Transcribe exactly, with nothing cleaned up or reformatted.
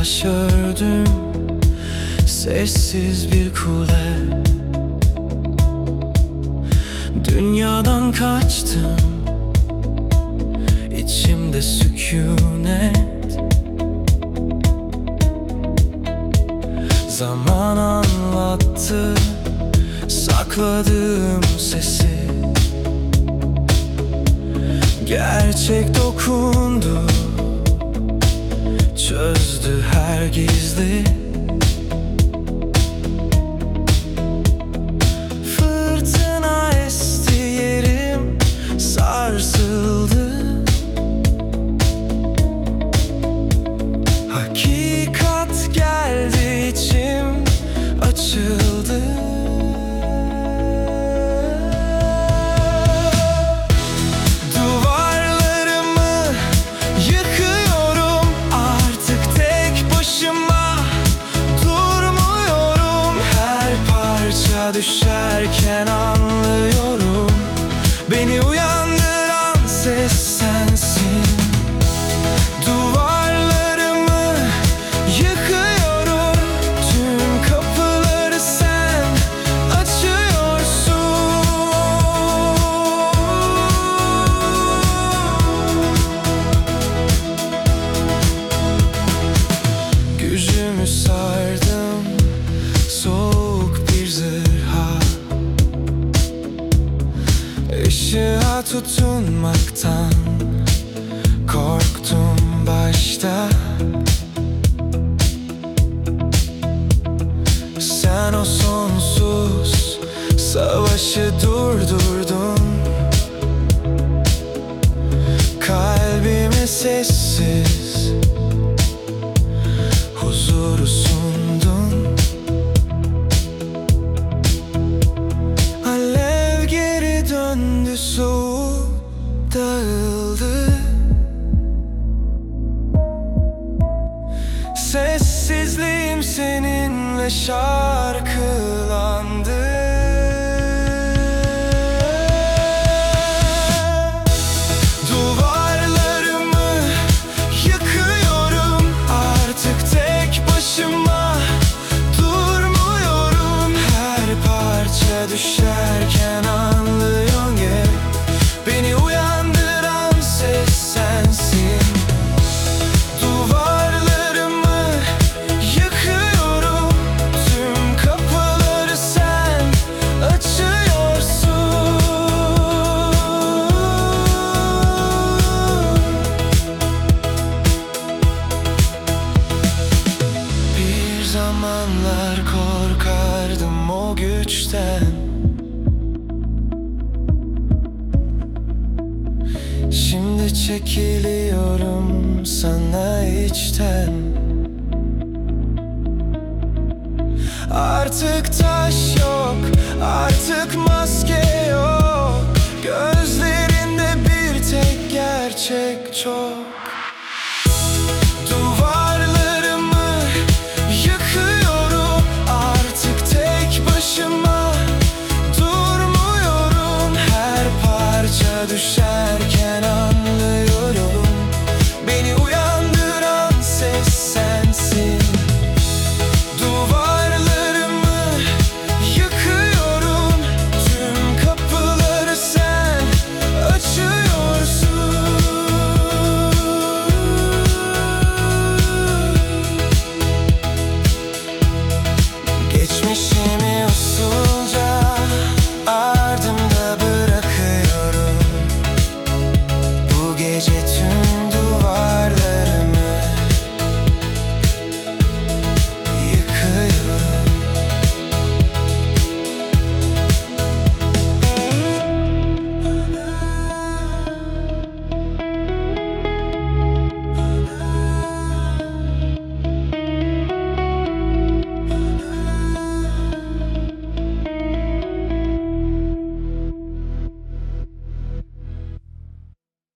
taş ördüm, sessiz bir kule. Dünyadan kaçtım, içimde sükunet. Zaman anlattı sakladığım sesi. Gerçek dokundu, çözdü her gizli. Fırtına esti, yerim sarsıldı. Hakikat geldi, içim açıldı. Düşerken anlıyorum, beni uyandıran ses sensin. Duvarlarımı yıkıyorum, tüm kapıları sen açıyorsun. Gücümü sardım, soğuk bir zırh. Işığa tutunmaktan korktum başta. Sen o sonsuz savaşı durdurdun. Kalbime sessiz huzuru sundun. Alev geri döndü, soğuk dağıldı. Sessizliğim seninle şarkılandı. Duvarlarımı yıkıyorum, artık tek başıma durmuyorum. Her parça düşerken anlıyorum ki beni uyandıran ses sensin. Duvarlarımı yıkıyorum, tüm kapıları sen açıyorsun. Bir zamanlar korkardım o güçten. Şimdi çekiliyorum sana içten. Artık taş yok, artık maske yok. Gözlerinde bir tek gerçek çok.